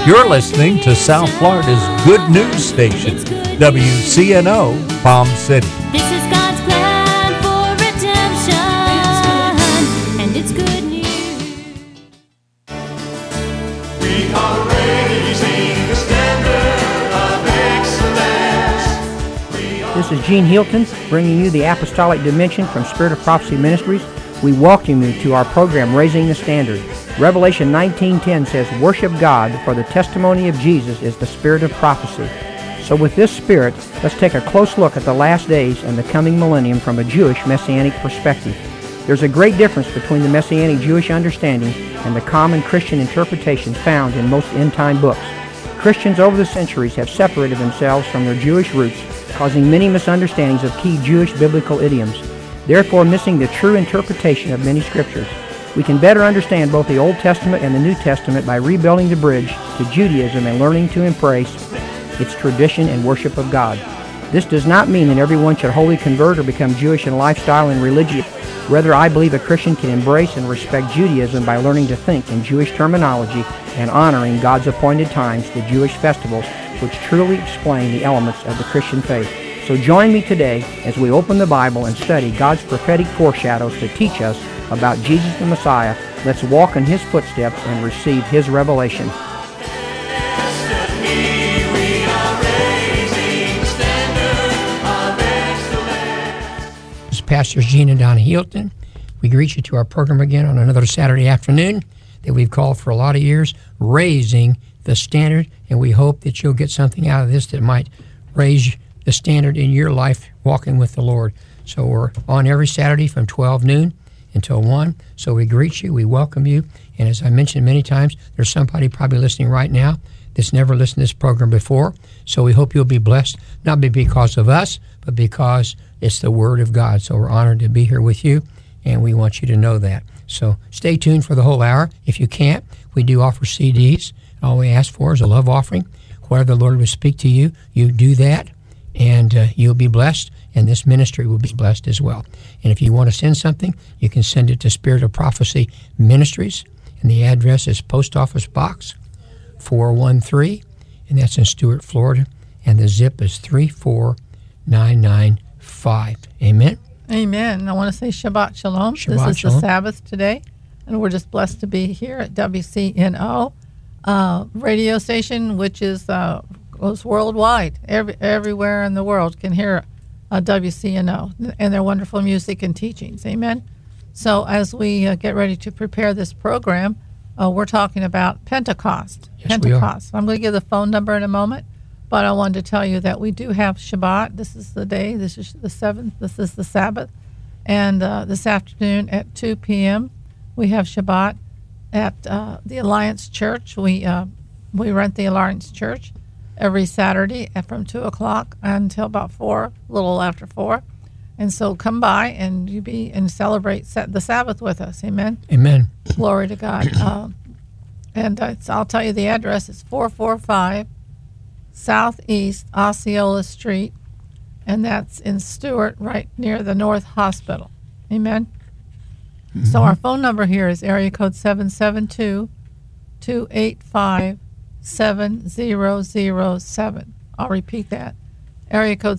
You're listening to South Florida's good news station, WCNO, Palm City. This is God's plan for redemption, and it's good news. We are raising the standard of excellence. This is Gene Hilton bringing you the Apostolic Dimension from Spirit of Prophecy Ministries. We welcome you to our program, Raising the Standard. Revelation 19:10 says, "Worship God, for the testimony of Jesus is the spirit of prophecy." So with this spirit, let's take a close look at the last days and the coming millennium from a Jewish Messianic perspective. There's a great difference between the Messianic Jewish understanding and the common Christian interpretation found in most end-time books. Christians over the centuries have separated themselves from their Jewish roots, causing many misunderstandings of key Jewish biblical idioms, therefore missing the true interpretation of many scriptures. We can better understand both the Old Testament and the New Testament by rebuilding the bridge to Judaism and learning to embrace its tradition and worship of God. This does not mean that everyone should wholly convert or become Jewish in lifestyle and religion. Rather, I believe a Christian can embrace and respect Judaism by learning to think in Jewish terminology and honoring God's appointed times, the Jewish festivals, which truly explain the elements of the Christian faith. So join me today as we open the Bible and study God's prophetic foreshadows to teach us about Jesus the Messiah. Let's walk in His footsteps and receive His revelation. This is Pastor Gene and Donna Hilton. We greet you to our program again on another Saturday afternoon that we've called for a lot of years, Raising the Standard, and we hope that you'll get something out of this that might raise the standard in your life walking with the Lord. So we're on every Saturday from 12 noon until 1. So we greet you, we welcome you, and as I mentioned many times, there's somebody probably listening right now that's never listened to this program before. So we hope you'll be blessed, not because of us, but because it's the Word of God. So we're honored to be here with you, and we want you to know that. So stay tuned for the whole hour. If you can't, we do offer CDs. All we ask for is a love offering. Whatever the Lord would speak to you, you do that, and you'll be blessed, and this ministry will be blessed as well. And if you want to send something, you can send it to Spirit of Prophecy Ministries, and the address is Post Office Box 413, and that's in Stuart, Florida, and the zip is 34995. Amen? Amen. I want to say Shabbat Shalom. This is Shalom. the Sabbath today, and we're just blessed to be here at WCNO radio station, which is goes worldwide. Everywhere in the world can hear WCNO and their wonderful music and teachings. Amen. So as we get ready to prepare this program, we're talking about Pentecost. Yes, Pentecost. I'm going to give the phone number in a moment, but I wanted to tell you that we do have Shabbat. This is the day. This is the 7th. This is the Sabbath. And this afternoon at 2 p.m., we have Shabbat at the Alliance Church. We rent the Alliance Church every Saturday from 2 o'clock until about 4, a little after 4. And so come by and celebrate the Sabbath with us. Amen? Amen. Glory to God. I'll tell you the address. It's 445 Southeast Osceola Street, and that's in Stuart, right near the North Hospital. Amen? Mm-hmm. So our phone number here is area code 772-285-7007. I'll repeat that. Area code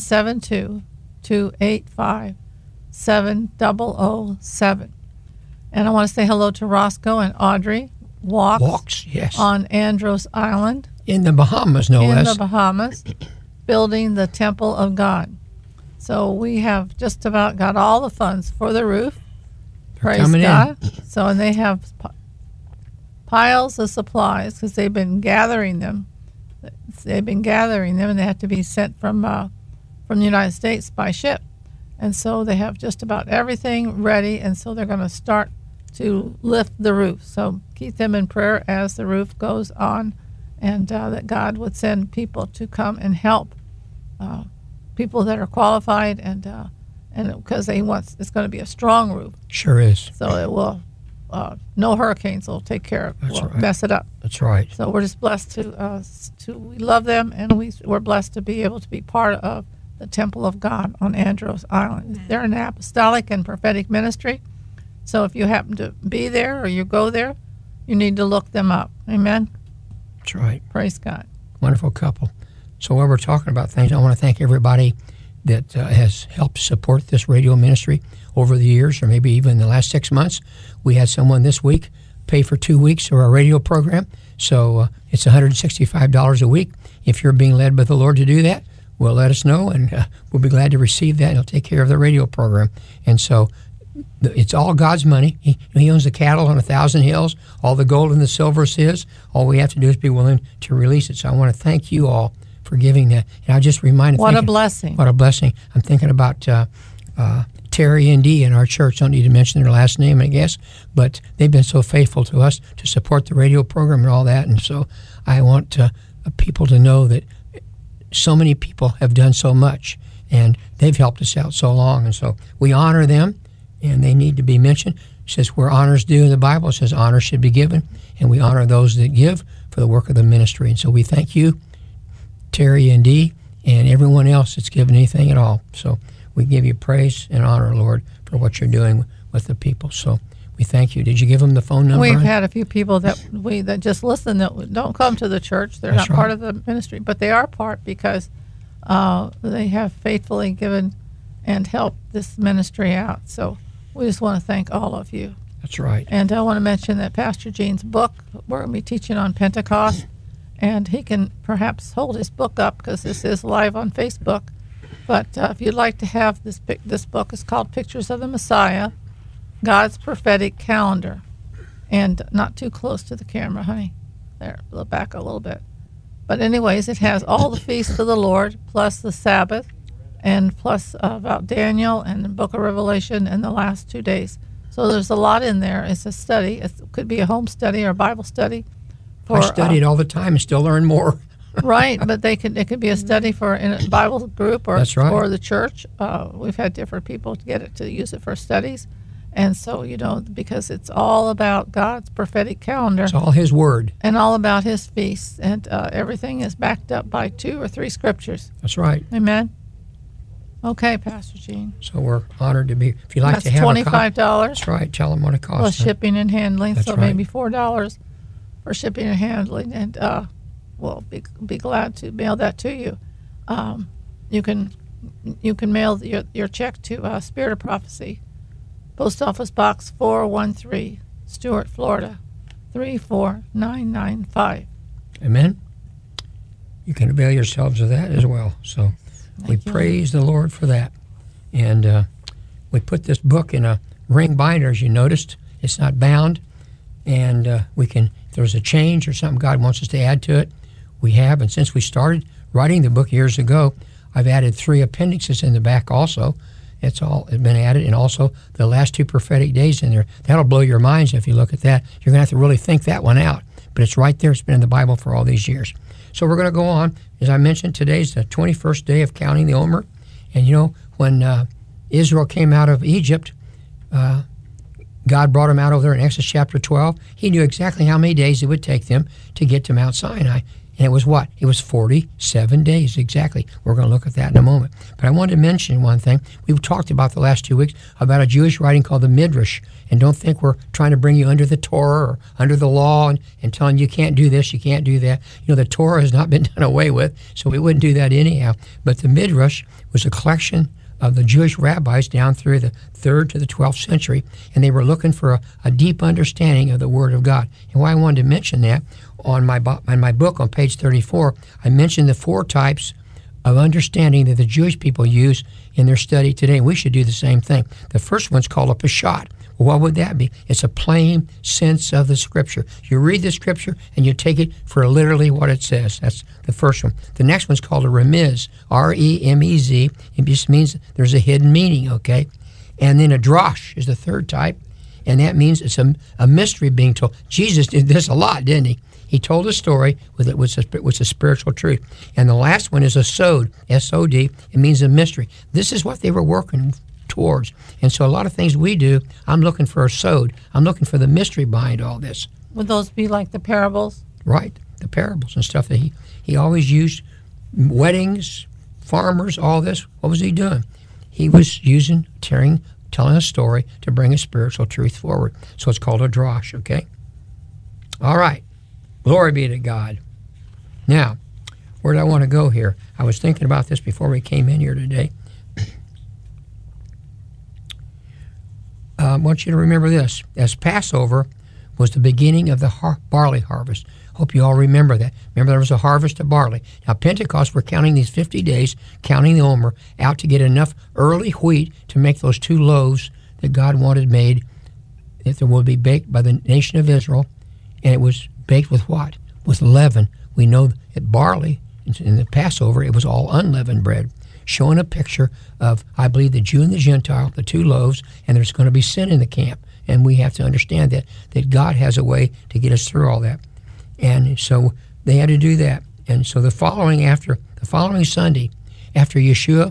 772-285-7007. And I want to say hello to Roscoe and Audrey. Walks, yes. On Andros Island. In the Bahamas, no less. In the Bahamas, building the Temple of God. So we have just about got all the funds for the roof. Praise God. So, and they have piles of supplies because they've been gathering them. And they have to be sent from the United States by ship. And so they have just about everything ready, and so they're going to start to lift the roof. So keep them in prayer as the roof goes on, and that God would send people to come and help people that are qualified, and because it's going to be a strong roof. Sure is. So it will, no hurricanes will take care of it. That's right. Mess it up. That's right. So we're just blessed to we love them, and we're blessed to be able to be part of the Temple of God on Andros Island. They're an apostolic and prophetic ministry. So if you happen to be there or you go there, you need to look them up. Amen. That's right. Praise God. Wonderful couple. So while we're talking about things, I want to thank everybody that has helped support this radio ministry over the years, or maybe even the last 6 months. We had someone this week pay for 2 weeks of our radio program. So it's $165 a week. If you're being led by the Lord to do that, well, let us know, and we'll be glad to receive that, and he'll take care of the radio program. And so it's all God's money. He owns the cattle on 1,000 hills. All the gold and the silver is his. All we have to do is be willing to release it. So I want to thank you all for giving that. And I just reminded. What a blessing. What a blessing. I'm thinking about Terry and Dee in our church. Don't need to mention their last name, I guess, but they've been so faithful to us to support the radio program and all that. And so I want people to know that so many people have done so much, and they've helped us out so long. And so we honor them, and they need to be mentioned. It says where honors due in the Bible, it says honor should be given, and we honor those that give for the work of the ministry. And so we thank you, Terry and Dee, and everyone else that's given anything at all. So we give you praise and honor, Lord, for what you're doing with the people. So we thank you. Did you give them the phone number? We've had a few people that just listen that don't come to the church. They're That's not part right. of the ministry, but they are part because they have faithfully given and helped this ministry out. So we just want to thank all of you. That's right. And I want to mention that Pastor Gene's book, we're going to be teaching on Pentecost, and he can perhaps hold his book up because this is live on Facebook. But if you'd like to have this book, is called Pictures of the Messiah, God's Prophetic Calendar. And not too close to the camera, honey. There, back a little bit. But anyways, it has all the feasts of the Lord, plus the Sabbath, and plus about Daniel and the book of Revelation and the last 2 days. So there's a lot in there. It's a study. It could be a home study or a Bible study. I study it all the time and still learn more. Right, but it could be a study for in a Bible group or That's right. or the church. We've had different people to get it to use it for studies, and so because it's all about God's prophetic calendar. It's all His Word. And all about His feasts, and everything is backed up by 2 or 3 scriptures. That's right. Amen. Okay, Pastor Gene. So we're honored to be. If you like That's to have $25. That's right. Tell them what it costs. Plus shipping and handling, That's so right. maybe $4 for shipping and handling, and we'll be glad to mail that to you. You can mail your check to Spirit of Prophecy, Post Office Box 413, Stuart, Florida 34995. Amen. You can avail yourselves of that as well. So we praise the Lord for that. And we put this book in a ring binder, as you noticed. It's not bound. And we can, if there's a change or something God wants us to add to it, we have. And since we started writing the book years ago, I've added 3 appendixes in the back also. It's all been added, and also the last 2 prophetic days in there. That'll blow your minds if you look at that. You're going to have to really think that one out. But it's right there. It's been in the Bible for all these years. So we're going to go on. As I mentioned, today's the 21st day of counting the Omer. And when Israel came out of Egypt, God brought them out over there in Exodus chapter 12. He knew exactly how many days it would take them to get to Mount Sinai. And it was what? It was 47 days exactly. We're going to look at that in a moment. But I wanted to mention one thing. We've talked about the last 2 weeks about a Jewish writing called the Midrash. And don't think we're trying to bring you under the Torah or under the law and telling you can't do this, you can't do that. The Torah has not been done away with, so we wouldn't do that anyhow. But the Midrash was a collection of the Jewish rabbis down through the 3rd to the 12th century, and they were looking for a deep understanding of the Word of God. And why I wanted to mention that, on my book on page 34, I mentioned the 4 types of understanding that the Jewish people use in their study today, and we should do the same thing. The first one's called a Peshat. Well, what would that be? It's a plain sense of the Scripture. You read the Scripture and you take it for literally what it says. That's the first one. The next one's called a Remez, R-E-M-E-Z. It just means there's a hidden meaning, okay? And then a Drosh is the third type, and that means it's a mystery being told. Jesus did this a lot, didn't he? He told a story with a spiritual truth. And the last one is a Sod, S-O-D. It means a mystery. This is what they were working towards. And so a lot of things we do, I'm looking for a Sod. I'm looking for the mystery behind all this. Would those be like the parables? Right, the parables and stuff that he always used. Weddings, farmers, all this. What was he doing? He was telling a story to bring a spiritual truth forward. So it's called a drosh, okay? All right. Glory be to God. Now, where do I want to go here? I was thinking about this before we came in here today. I want you to remember this. As Passover was the beginning of the barley harvest. Hope you all remember that. Remember there was a harvest of barley. Now Pentecost, we're counting these 50 days, counting the Omer, out to get enough early wheat to make those 2 loaves that God wanted made, that there would be baked by the nation of Israel. And it was baked with what? With leaven. We know that barley, in the Passover, it was all unleavened bread, showing a picture of, I believe, the Jew and the Gentile, the 2 loaves, and there's going to be sin in the camp. And we have to understand that God has a way to get us through all that. And so they had to do that. And so the following Sunday, after Yeshua,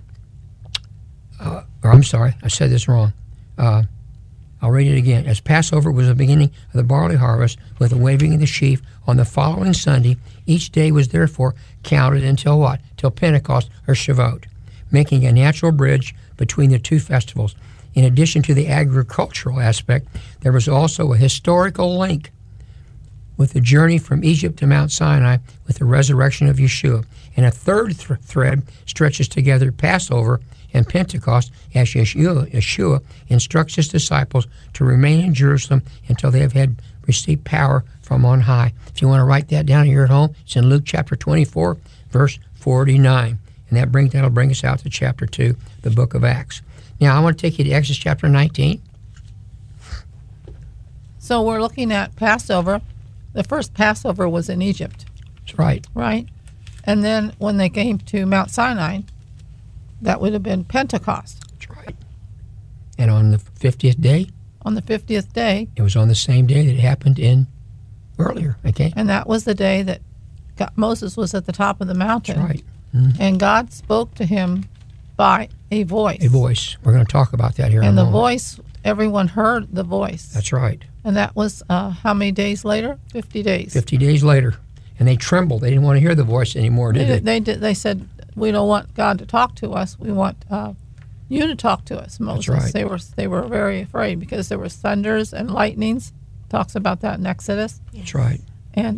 I said this wrong. I'll read it again. As Passover was the beginning of the barley harvest with the waving of the sheaf, on the following Sunday, each day was therefore counted until what? Till Pentecost or Shavuot, making a natural bridge between the 2 festivals. In addition to the agricultural aspect, there was also a historical link with the journey from Egypt to Mount Sinai with the resurrection of Yeshua. And a third thread stretches together Passover and Pentecost as Yeshua instructs his disciples to remain in Jerusalem until they have had received power from on high. If you want to write that down here at home, it's in Luke chapter 24, verse 49. And that'll bring us out to chapter 2, the book of Acts. Now, I want to take you to Exodus chapter 19. So we're looking at Passover. The first Passover was in Egypt. That's right. Right? And then when they came to Mount Sinai, that would have been Pentecost. That's right. And on the 50th day? On the 50th day. It was on the same day that it happened in earlier, okay? And that was the day that Moses was at the top of the mountain. That's right. Mm-hmm. And God spoke to him by a voice. A voice. We're going to talk about that here in a moment. And the voice, everyone heard the voice. That's right. And that was how many days later? 50 days. 50 days later. And they trembled. They didn't want to hear the voice anymore, did they? They said, we don't want God to talk to us. We want you to talk to us, Moses. That's right. They were very afraid because there were thunders and lightnings. Talks about that in Exodus. That's right. And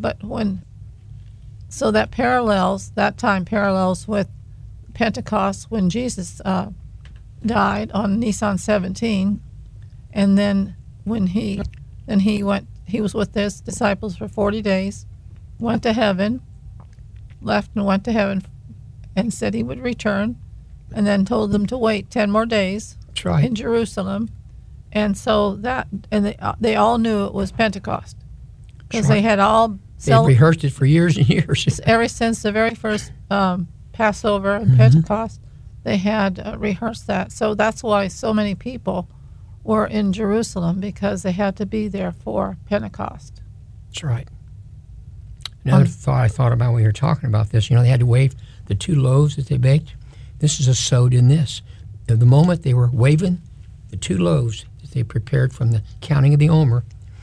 so that time parallels with Pentecost when Jesus died on Nisan 17, and then when he was with his disciples for 40 days, went to heaven, left and went to heaven, and said he would return, and then told them to wait 10 more days. That's right. In Jerusalem, and so they all knew it was Pentecost because right. They had all they rehearsed it for years and years. Ever since the very first Passover and Pentecost, they had rehearsed that. So that's why so many people were in Jerusalem, because they had to be there for Pentecost. That's right. Another thought I thought about when you were talking about this, they had to wave the 2 loaves that they baked. This is a sewed in this. The moment they were waving the 2 loaves that they prepared from the counting of the Omer,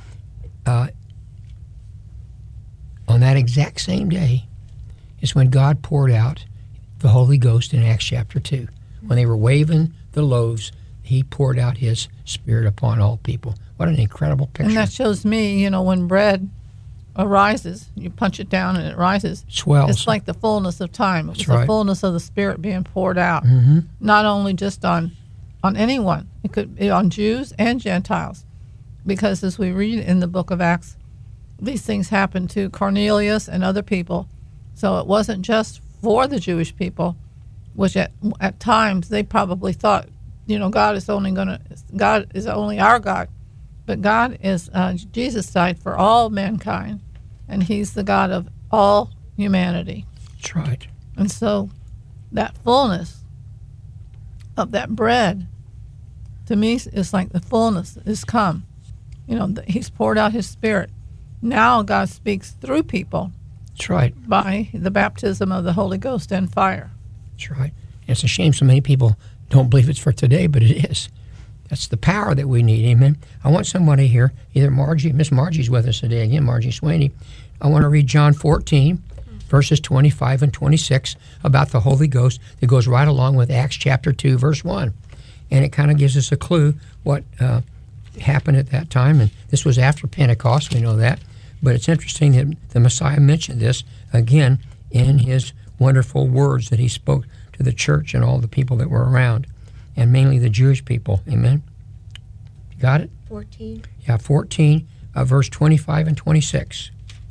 on that exact same day is when God poured out the Holy Ghost in Acts chapter 2. When they were waving the loaves, he poured out his Spirit upon all people. What an incredible picture. And that shows me, when bread arises, you punch it down and it rises. Swells. It's like the fullness of time. It was the fullness of the Spirit being poured out. Mm-hmm. Not only just on anyone. It could be on Jews and Gentiles. Because as we read in the book of Acts, these things happened to Cornelius and other people. So it wasn't just for the Jewish people, which at times they probably thought, God is only our God. But God is, Jesus died for all mankind, and he's the God of all humanity. That's right. And so that fullness of that bread, to me, is like the fullness is come. He's poured out his Spirit. Now God speaks through people. That's right. By the baptism of the Holy Ghost and fire. That's right. It's a shame so many people don't believe it's for today, but it is. That's the power that we need, amen. I want somebody here, either Margie, Miss Margie's with us today again, Margie Sweeney. I want to read John 14, verses 25 and 26 about the Holy Ghost that goes right along with Acts chapter 2, verse 1. And it kind of gives us a clue what happened at that time. And this was after Pentecost, we know that. But it's interesting that the Messiah mentioned this again in his wonderful words that he spoke to the church and all the people that were around, and mainly the Jewish people. Amen? You got it? 14. Yeah, 14, verse 25 and 26.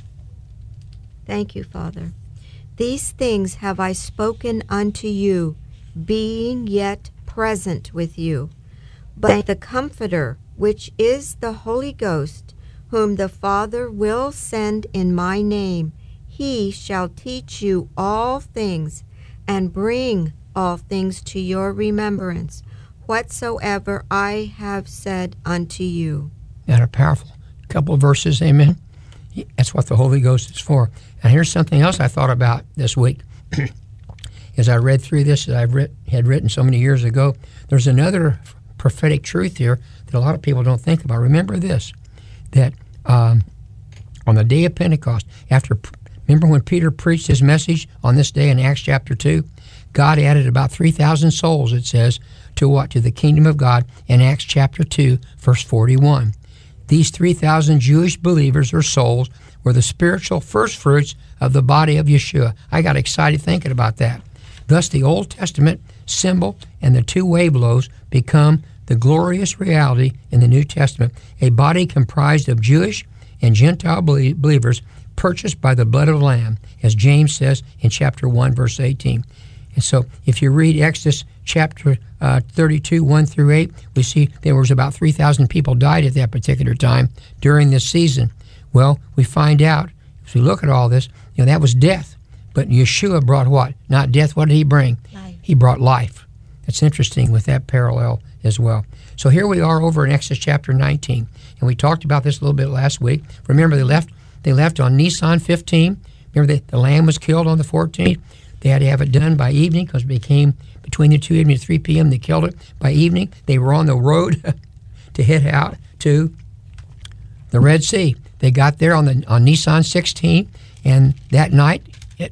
Thank you, Father. These things have I spoken unto you, being yet present with you. But the Comforter, which is the Holy Ghost, whom the Father will send in my name, he shall teach you all things, and bring all things to your remembrance, whatsoever I have said unto you. And a powerful couple of verses, amen? That's what the Holy Ghost is for. And here's something else I thought about this week. As I read through this, as I had written so many years ago, there's another prophetic truth here that a lot of people don't think about. Remember this, that on the day of Pentecost, remember when Peter preached his message on this day in Acts chapter 2? God added about 3,000 souls, it says, to what? To the kingdom of God in Acts chapter 2, verse 41. These 3,000 Jewish believers or souls were the spiritual first fruits of the body of Yeshua. I got excited thinking about that. Thus, the Old Testament symbol and the two wave loaves become the glorious reality in the New Testament, a body comprised of Jewish and Gentile believers purchased by the blood of the Lamb, as James says in chapter 1, verse 18. And so if you read Exodus chapter 32, 1 through 8, we see there was about 3,000 people died at that particular time during this season. Well, we find out, if we look at all this, that was death. But Yeshua brought what? Not death. What did he bring? Life. He brought life. It's interesting with that parallel as well. So here we are over in Exodus chapter 19. And we talked about this a little bit last week. Remember, they left on Nisan 15. Remember, the lamb was killed on the 14th. They had to have it done by evening because it became between the 2 evening and 3 p.m. They killed it by evening. They were on the road to head out to the Red Sea. They got there on Nisan 16, and that night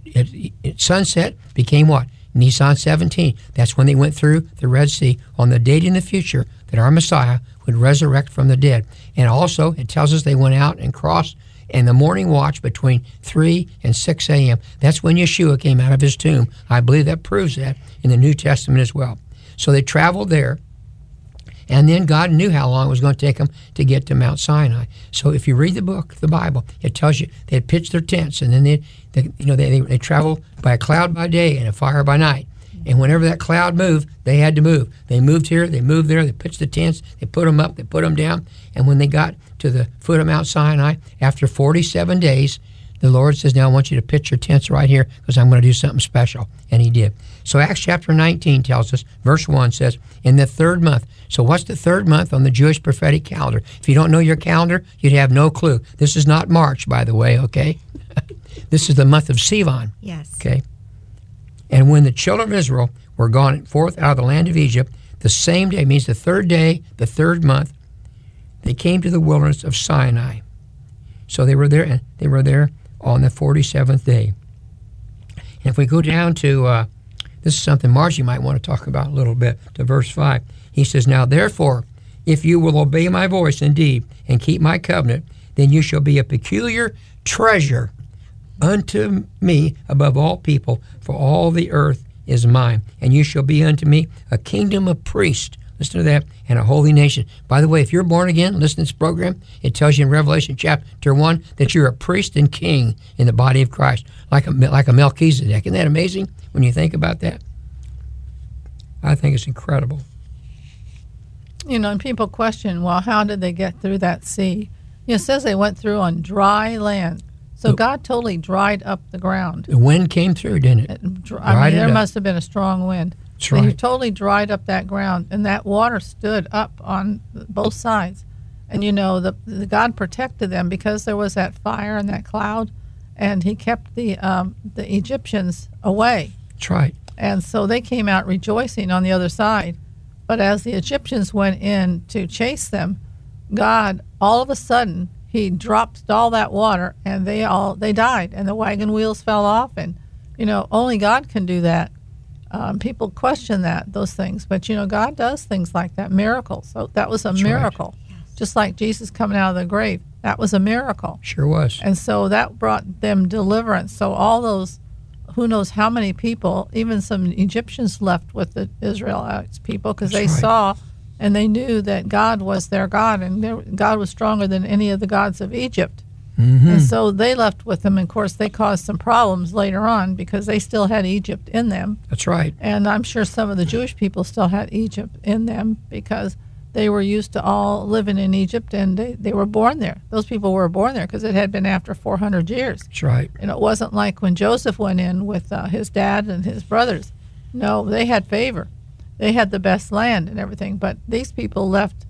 at sunset became what? Nisan 17. That's when they went through the Red Sea on the date in the future that our Messiah would resurrect from the dead. And also, it tells us they went out and crossed in the morning watch between 3 and 6 a.m. That's when Yeshua came out of his tomb. I believe that proves that in the New Testament as well. So they traveled there, and then God knew how long it was going to take them to get to Mount Sinai. So if you read the book, the Bible, it tells you they had pitched their tents, and then they traveled by a cloud by day and a fire by night. And whenever that cloud moved, they had to move. They moved here, they moved there, they pitched the tents, they put them up, they put them down. And when they got to the foot of Mount Sinai, after 47 days, the Lord says, now I want you to pitch your tents right here because I'm going to do something special. And he did. So Acts chapter 19 tells us, verse 1 says, in the third month. So what's the third month on the Jewish prophetic calendar? If you don't know your calendar, you'd have no clue. This is not March, by the way, okay? This is the month of Sivan. Yes. Okay? And when the children of Israel were gone forth out of the land of Egypt, the same day, means the third day, the third month, they came to the wilderness of Sinai. So they were there, and they were there on the 47th day. And if we go down to, this is something Margie might want to talk about a little bit, to verse 5. He says, now therefore, if you will obey my voice indeed and keep my covenant, then you shall be a peculiar treasure unto me above all people, for all the earth is mine. And you shall be unto me a kingdom of priests. Listen to that. And a holy nation. By the way, if you're born again, listen to this program. It tells you in Revelation chapter 1 that you're a priest and king in the body of Christ, like a Melchizedek. Isn't that amazing when you think about that? I think it's incredible. And people question, well, how did they get through that sea? It says they went through on dry land. So God totally dried up the ground. The wind came through, didn't it? There must have been a strong wind. That's right. He totally dried up that ground, and that water stood up on both sides. And the God protected them because there was that fire and that cloud, and he kept the Egyptians away. That's right. And so they came out rejoicing on the other side. But as the Egyptians went in to chase them, God, all of a sudden, he dropped all that water, and they died, and the wagon wheels fell off, and only God can do that. People question those things, but God does things like that, miracles. So that was a miracle, just like Jesus coming out of the grave. That was a miracle. Sure was. And so that brought them deliverance. So all those, who knows how many people, even some Egyptians left with the Israelites people because they saw and they knew that God was their God, and God was stronger than any of the gods of Egypt. Mm-hmm. And so they left with them. And of course, they caused some problems later on because they still had Egypt in them. That's right. And I'm sure some of the Jewish people still had Egypt in them because they were used to all living in Egypt, and they were born there. Those people were born there because it had been after 400 years. That's right. And it wasn't like when Joseph went in with his dad and his brothers. No, they had favor. They had the best land and everything. But these people left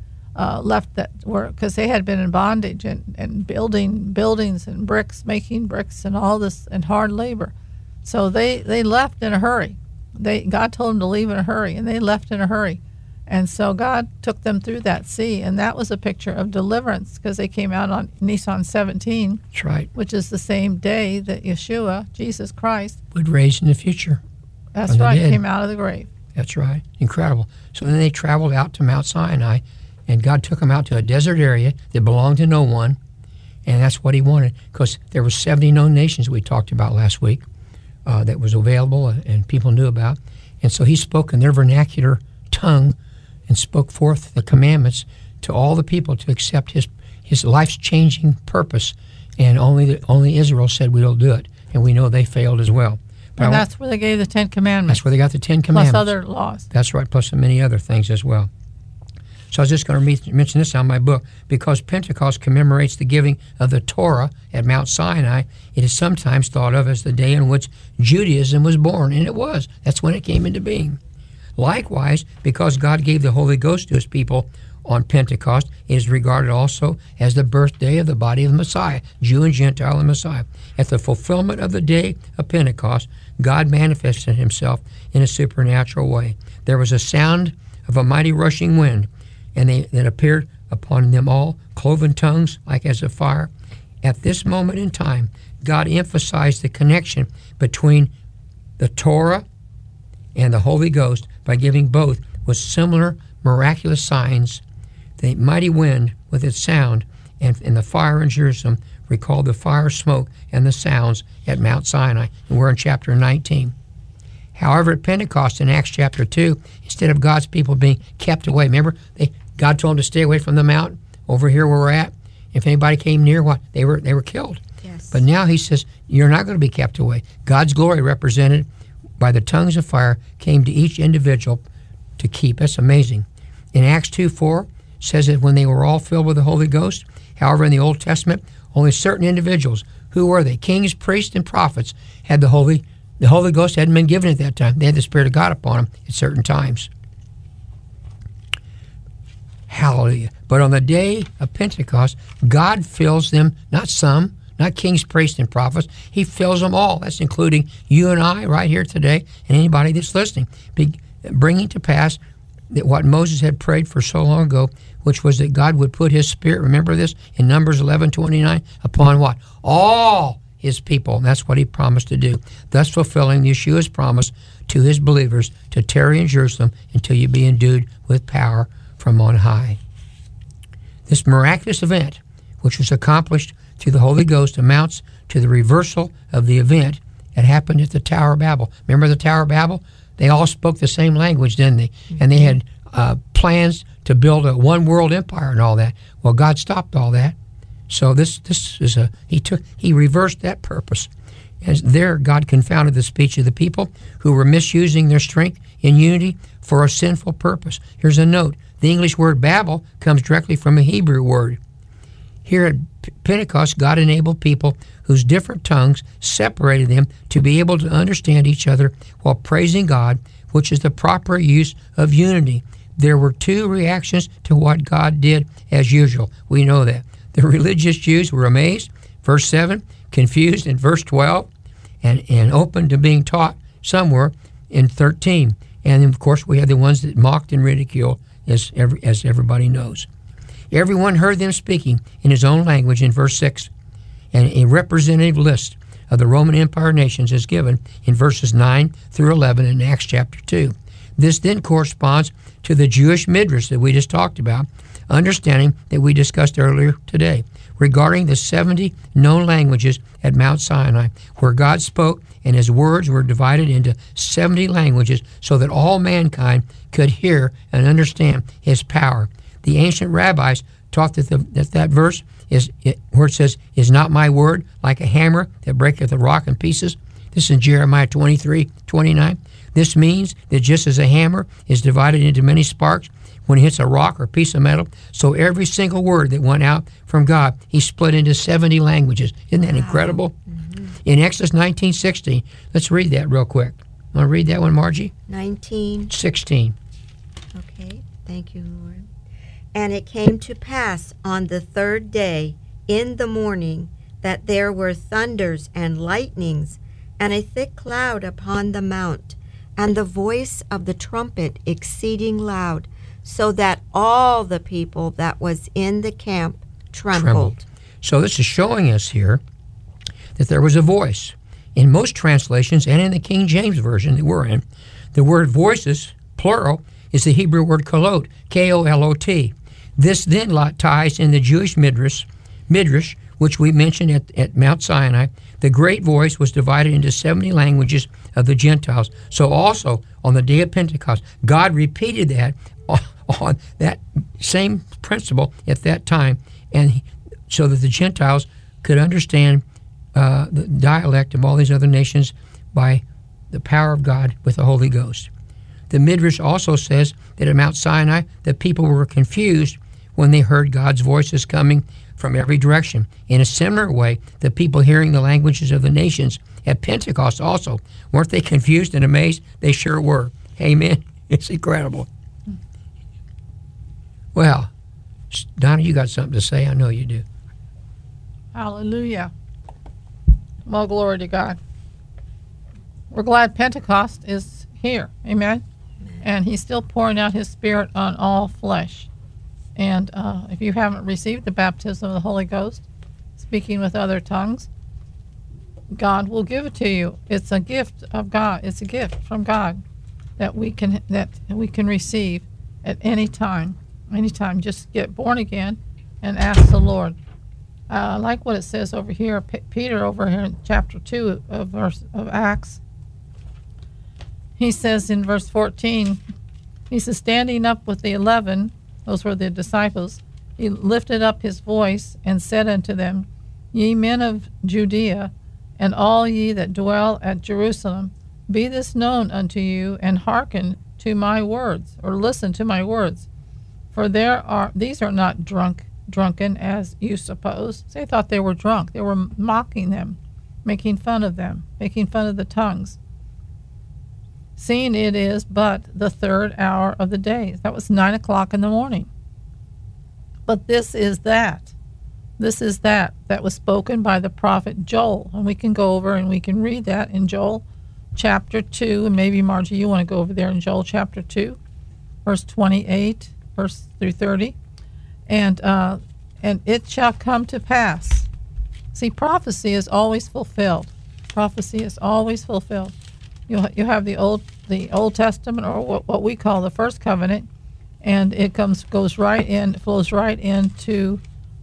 that were because they had been in bondage and building buildings and bricks, making bricks and all this and hard labor. So they left in a hurry. God told them to leave in a hurry, and they left in a hurry. And so God took them through that sea, and that was a picture of deliverance because they came out on Nisan 17. That's right. Which is the same day that Yeshua, Jesus Christ, would raise in the future. That's right, came out of the grave. That's right. Incredible. So then they traveled out to Mount Sinai, and God took them out to a desert area that belonged to no one, and that's what he wanted because there were 70 known nations we talked about last week that was available and people knew about. And so he spoke in their vernacular tongue and spoke forth the commandments to all the people to accept his life-changing purpose. And only Israel said we don't do it, and we know they failed as well. But and that's where they gave the 10 Commandments. That's where they got the 10 Commandments. Plus other laws. That's right, plus many other things as well. So I was just going to mention this on my book. Because Pentecost commemorates the giving of the Torah at Mount Sinai, it is sometimes thought of as the day in which Judaism was born, and it was. That's when it came into being. Likewise, because God gave the Holy Ghost to his people on Pentecost, it is regarded also as the birthday of the body of the Messiah, Jew and Gentile and Messiah. At the fulfillment of the day of Pentecost, God manifested himself in a supernatural way. There was a sound of a mighty rushing wind, and it appeared upon them all, cloven tongues like as of fire. At this moment in time, God emphasized the connection between the Torah and the Holy Ghost by giving both with similar miraculous signs. The mighty wind with its sound and the fire in Jerusalem recalled the fire, smoke, and the sounds at Mount Sinai. And we're in chapter 19. However, at Pentecost in Acts chapter 2, instead of God's people being kept away, remember, God told them to stay away from the mountain over here where we're at. If anybody came near, they were killed. Yes. But now he says, you're not going to be kept away. God's glory represented by the tongues of fire came to each individual to keep. That's amazing. In Acts 2:4 says that when they were all filled with the Holy Ghost, however, in the Old Testament, only certain individuals, who were they? Kings, priests, and prophets had the Holy Ghost hadn't been given at that time. They had the Spirit of God upon them at certain times. Hallelujah. But on the day of Pentecost, God fills them, not some, not kings, priests, and prophets. He fills them all. That's including you and I right here today and anybody that's listening, bringing to pass that what Moses had prayed for so long ago, which was that God would put his Spirit, remember this, in Numbers 11:29, upon what? All his people. And that's what he promised to do, thus fulfilling Yeshua's promise to his believers to tarry in Jerusalem until you be endued with power from on high. This miraculous event, which was accomplished through the Holy Ghost, amounts to the reversal of the event that happened at the Tower of Babel. Remember the Tower of Babel? They all spoke the same language, didn't they? And they had plans to build a one world empire and all that. Well, God stopped all that. So this is he reversed that purpose. As there, God confounded the speech of the people who were misusing their strength in unity for a sinful purpose. Here's a note. The English word Babel comes directly from a Hebrew word. Here at Pentecost, God enabled people whose different tongues separated them to be able to understand each other while praising God, which is the proper use of unity. There were two reactions to what God did as usual. We know that. The religious Jews were amazed, verse 7, confused in verse 12, and open to being taught somewhere in 13. And, of course, we had the ones that mocked and ridiculed, as everybody knows. Everyone heard them speaking in his own language in verse 6, and a representative list of the Roman Empire nations is given in verses 9 through 11 in Acts chapter 2. This then corresponds to the Jewish midrash that we just talked about, understanding that we discussed earlier today, regarding the 70 known languages at Mount Sinai, where God spoke and his words were divided into 70 languages so that all mankind could hear and understand his power. The ancient rabbis taught that verse is where it says, "Is not my word like a hammer that breaketh a rock in pieces?" This is in Jeremiah 23:29. This means that just as a hammer is divided into many sparks when it hits a rock or piece of metal, so every single word that went out from God, he split into 70 languages. Isn't that incredible? Mm-hmm. In Exodus 19:16, let's read that real quick. Want to read that one, Margie? 19:16. Okay, thank you, Lord. And it came to pass on the third day in the morning that there were thunders and lightnings and a thick cloud upon the mount, and the voice of the trumpet exceeding loud, so that all the people that was in the camp trembled. So this is showing us here that there was a voice. In most translations, and in the King James Version that we're in, the word voices, plural, is the Hebrew word kolot, K-O-L-O-T. This then ties in the Jewish midrash, which we mentioned at Mount Sinai. The great voice was divided into 70 languages of the Gentiles. So also, on the day of Pentecost, God repeated that on that same principle at that time, and so that the Gentiles could understand the dialect of all these other nations by the power of God with the Holy Ghost. The Midrash also says that at Mount Sinai, the people were confused when they heard God's voices coming from every direction. In a similar way, the people hearing the languages of the nations at Pentecost also, weren't they confused and amazed? They sure were. Amen. It's incredible. Well, Donna, you got something to say? I know you do. Hallelujah. Well, glory to God. We're glad Pentecost is here. Amen. And he's still pouring out his Spirit on all flesh. And if you haven't received the baptism of the Holy Ghost, speaking with other tongues, God will give it to you. It's a gift of God. It's a gift from God that we can receive at any time. Anytime, just get born again and ask the Lord. I like what it says over here. Peter over here in chapter 2 of Acts. He says in verse 14, he says, standing up with the 11, those were the disciples, he lifted up his voice and said unto them, Ye men of Judea, and all ye that dwell at Jerusalem, be this known unto you, and hearken to my words, or listen to my words. For these are not drunken as you suppose. They thought they were drunk. They were mocking them, making fun of them, making fun of the tongues. Seeing it is but the third hour of the day. That was 9 o'clock in the morning. But this is that was spoken by the prophet Joel. And we can go over and we can read that in Joel chapter 2. And maybe, Margie, you want to go over there in Joel chapter 2, verse 28, verse through 30. And it shall come to pass. See, prophecy is always fulfilled. Prophecy is always fulfilled. You have the Old Testament, or what we call the First Covenant, and it flows right into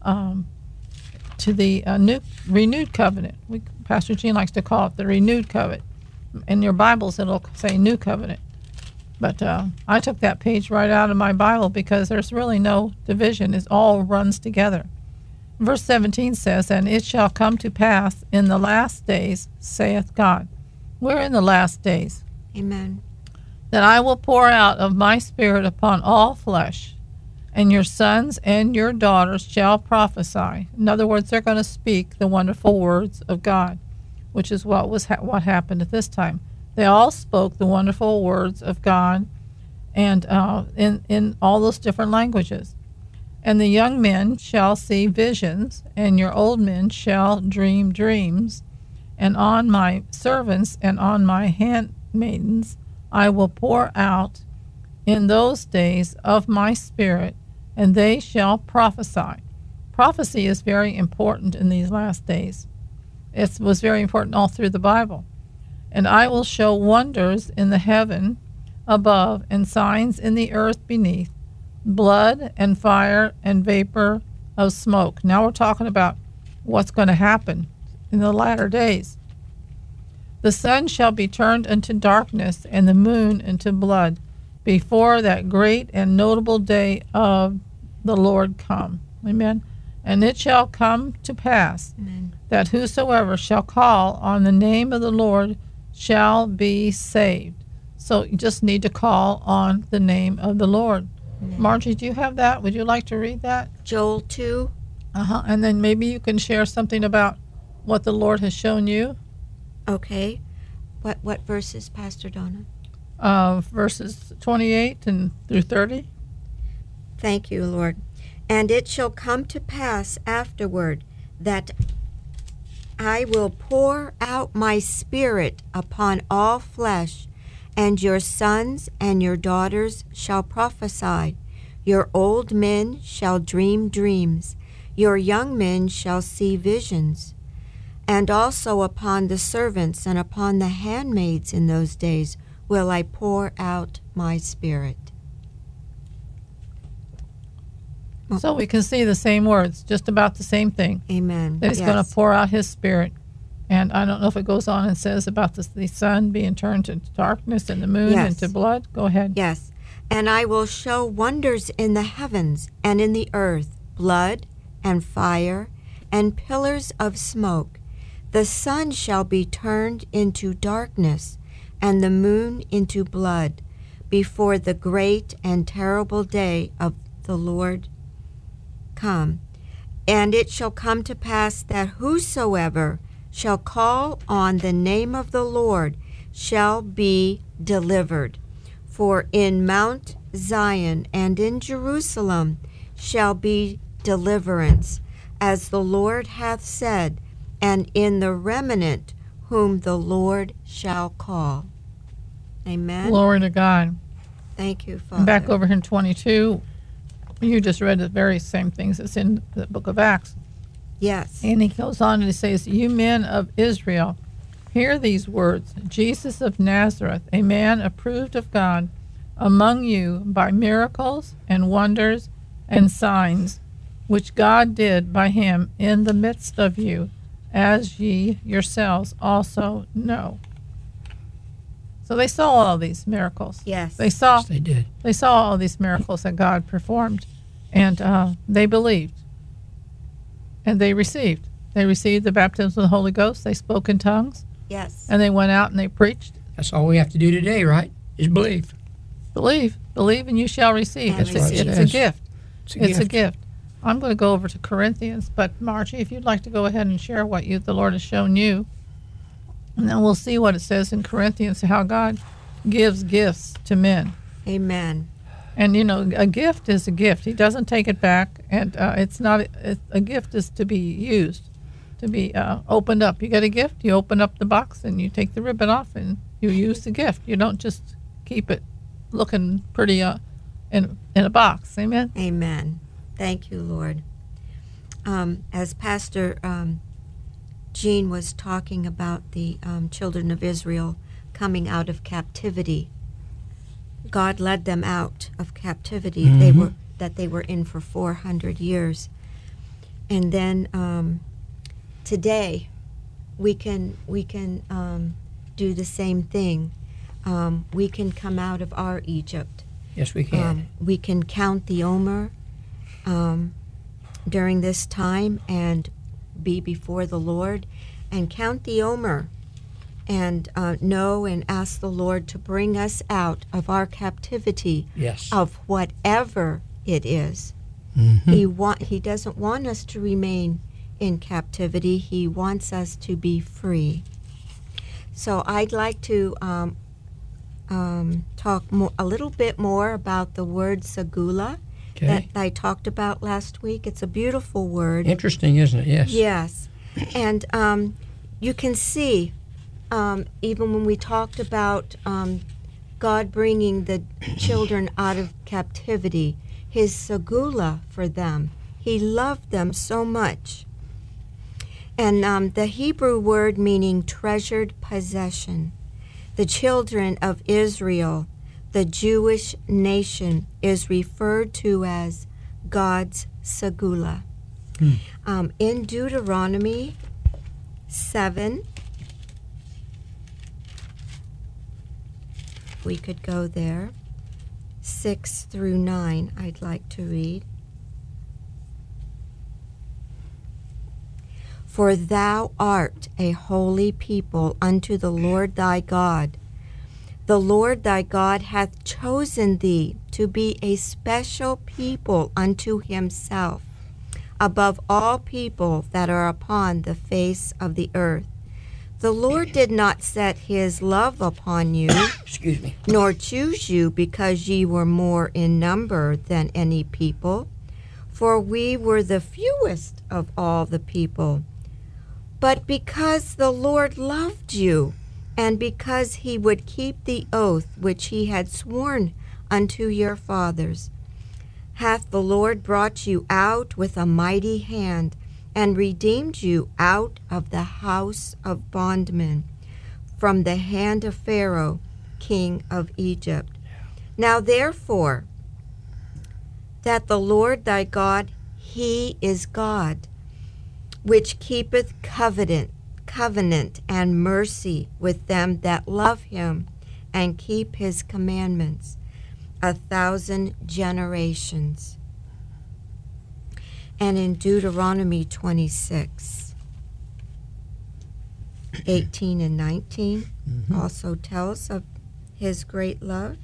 to the renewed covenant. Pastor Gene likes to call it the renewed covenant. In your Bibles, it'll say New Covenant, but I took that page right out of my Bible because there's really no division. It all runs together. Verse 17 says, "And it shall come to pass in the last days, saith God." We're in the last days. Amen. "That I will pour out of my Spirit upon all flesh, and your sons and your daughters shall prophesy." In other words, they're going to speak the wonderful words of God, which is what happened at this time. They all spoke the wonderful words of God, and in all those different languages. "And the young men shall see visions, and your old men shall dream dreams. And on my servants and on my handmaidens I will pour out in those days of my Spirit, and they shall prophesy." Prophecy is very important in these last days. It was very important all through the Bible. "And I will show wonders in the heaven, above, and signs in the earth beneath, blood and fire and vapor of smoke. Now we're talking about what's going to happen in the latter days. The sun shall be turned into darkness and the moon into blood before that great and notable day of the Lord come. Amen. And it shall come to pass that whosoever shall call on the name of the Lord shall be saved. So you just need to call on the name of the Lord. Margie, do you have that? Would you like to read that? Joel 2. And then maybe you can share something about what the Lord has shown you. Okay. What verses, Pastor Donna? Verses 28 and through 30. Thank you, Lord. And it shall come to pass afterward that I will pour out my spirit upon all flesh, and your sons and your daughters shall prophesy. Your old men shall dream dreams. Your young men shall see visions. And also upon the servants and upon the handmaids in those days will I pour out my spirit. So we can see the same words, just about the same thing. Amen. That he's going to pour out his spirit. And I don't know if it goes on and says about the sun being turned to darkness and the moon into blood. Go ahead. Yes. And I will show wonders in the heavens and in the earth, blood and fire and pillars of smoke. The sun shall be turned into darkness and the moon into blood before the great and terrible day of the Lord come. And it shall come to pass that whosoever shall call on the name of the Lord shall be delivered. For in Mount Zion and in Jerusalem shall be deliverance, as the Lord hath said, and in the remnant whom the Lord shall call. Amen. Glory to God. Thank you, Father. And back over here in 22, you just read the very same things that's in the book of Acts. Yes. And he goes on and he says, you men of Israel, hear these words. Jesus of Nazareth, a man approved of God among you by miracles and wonders and signs, which God did by him in the midst of you, as ye yourselves also know. So they saw all these miracles. Yes. They saw. Yes, they did. They saw all these miracles that God performed, and they believed, and they received. They received the baptism of the Holy Ghost. They spoke in tongues, Yes. and they went out and they preached. That's all we have to do today, right? Is believe. Believe, and you shall receive. And It's receive. a gift. It's It's a gift. I'm going to go over to Corinthians, but Margie, if you'd like to go ahead and share what the Lord has shown you, and then we'll see what it says in Corinthians, how God gives gifts to men. Amen. And, a gift is a gift. He doesn't take it back, and it's not, a gift is to be used, to be opened up. You get a gift, you open up the box, and you take the ribbon off, and you use the gift. You don't just keep it looking pretty in a box. Amen? Amen. Thank you, Lord. As Pastor Jean was talking about the children of Israel coming out of captivity, God led them out of captivity. They were in for 400 years, and then today we can do the same thing. We can come out of our Egypt. Yes, we can. We can count the Omer during this time and be before the Lord and count the Omer and know and ask the Lord to bring us out of our captivity Yes. of whatever it is. He doesn't want us to remain in captivity. He wants us to be free. So I'd like to talk a little bit more about the word segula that I talked about last week. It's a beautiful word. Interesting, isn't it? Yes. Yes. And you can see, even when we talked about God bringing the children out of captivity, his segula for them. He loved them so much. And the Hebrew word meaning treasured possession. The children of Israel, the Jewish nation is referred to as God's Segula. In Deuteronomy 7, we could go there, 6 through 9, I'd like to read. For thou art a holy people unto the Lord thy God. The Lord thy God hath chosen thee to be a special people unto himself, above all people that are upon the face of the earth. The Lord did not set his love upon you, Excuse me. nor choose you because ye were more in number than any people, for we were the fewest of all the people. But because the Lord loved you, and because he would keep the oath which he had sworn unto your fathers, hath the Lord brought you out with a mighty hand, and redeemed you out of the house of bondmen, from the hand of Pharaoh, king of Egypt. Now therefore, that the Lord thy God, he is God, which keepeth covenant and mercy with them that love him and keep his commandments 1,000 generations. And in Deuteronomy 26, 18 and 19 also tells of his great love.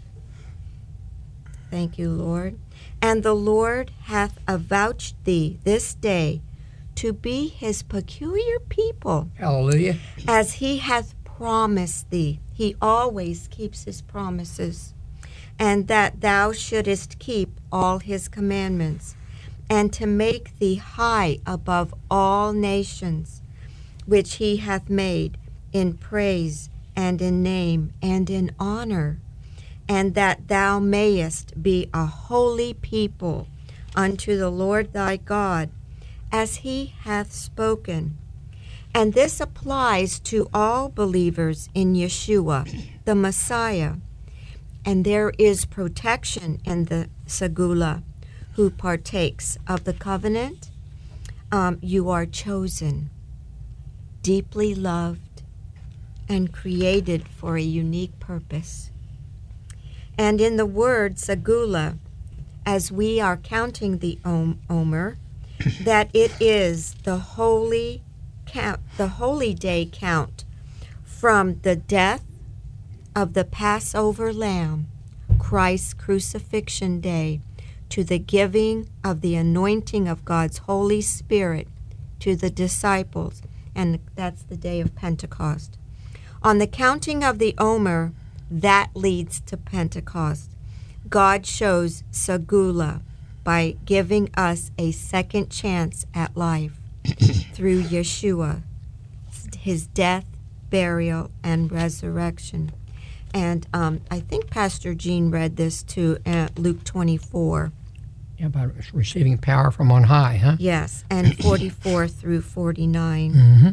Thank you, Lord. And the Lord hath avouched thee this day to be his peculiar people, Hallelujah. as he hath promised thee. He always keeps his promises. And that thou shouldest keep all his commandments, and to make thee high above all nations, which he hath made in praise and in name and in honor, and that thou mayest be a holy people unto the Lord thy God, as he hath spoken. And this applies to all believers in Yeshua, the Messiah. And there is protection in the Segula who partakes of the covenant. You are chosen, deeply loved, and created for a unique purpose. And in the word Segula, as we are counting the Omer, that it is the holy day count from the death of the Passover lamb, Christ's crucifixion day, to the giving of the anointing of God's Holy Spirit to the disciples, and that's the day of Pentecost. On the counting of the Omer, that leads to Pentecost. God shows Segula by giving us a second chance at life through Yeshua, his death, burial, and resurrection. And I think Pastor Gene read this too at Luke 24. Yeah, about receiving power from on high, huh? Yes, and 44 through 49. Mm-hmm.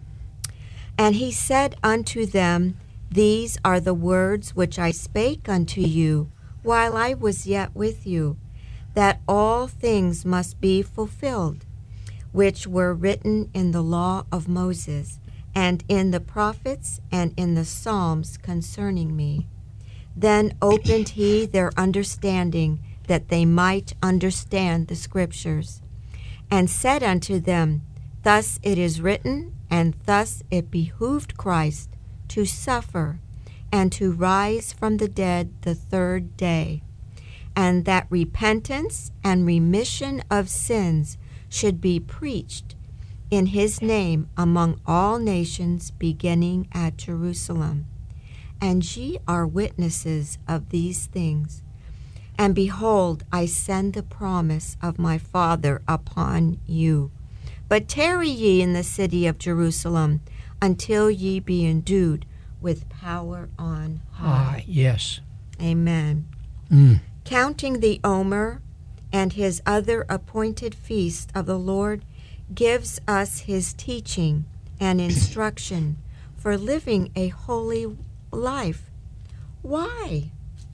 And he said unto them, These are the words which I spake unto you while I was yet with you, that all things must be fulfilled, which were written in the law of Moses, and in the prophets, and in the Psalms concerning me. Then opened he their understanding, that they might understand the Scriptures, and said unto them, Thus it is written, and thus it behooved Christ to suffer, and to rise from the dead the third day, and that repentance and remission of sins should be preached in his name among all nations, beginning at Jerusalem. And ye are witnesses of these things. And behold, I send the promise of my Father upon you. But tarry ye in the city of Jerusalem until ye be endued with power on high. Yes. Amen. Mm. Counting the Omer and his other appointed feast of the Lord gives us his teaching and instruction for living a holy life. Why?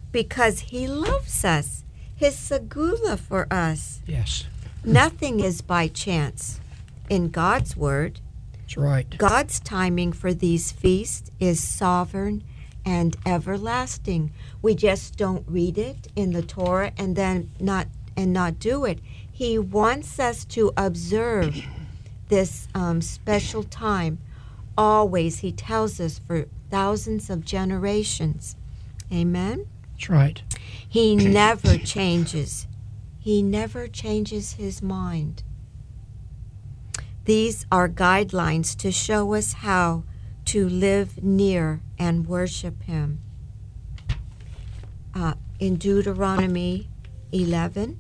because he loves us. His segula for us. Yes. Nothing is by chance. In God's word, That's right. God's timing for these feasts is sovereign and everlasting. We just don't read it in the Torah and then not do it. He wants us to observe this special time. Always, he tells us, for thousands of generations. Amen? That's right. He never changes. He never changes his mind. These are guidelines to show us how to live near and worship him. In Deuteronomy 11,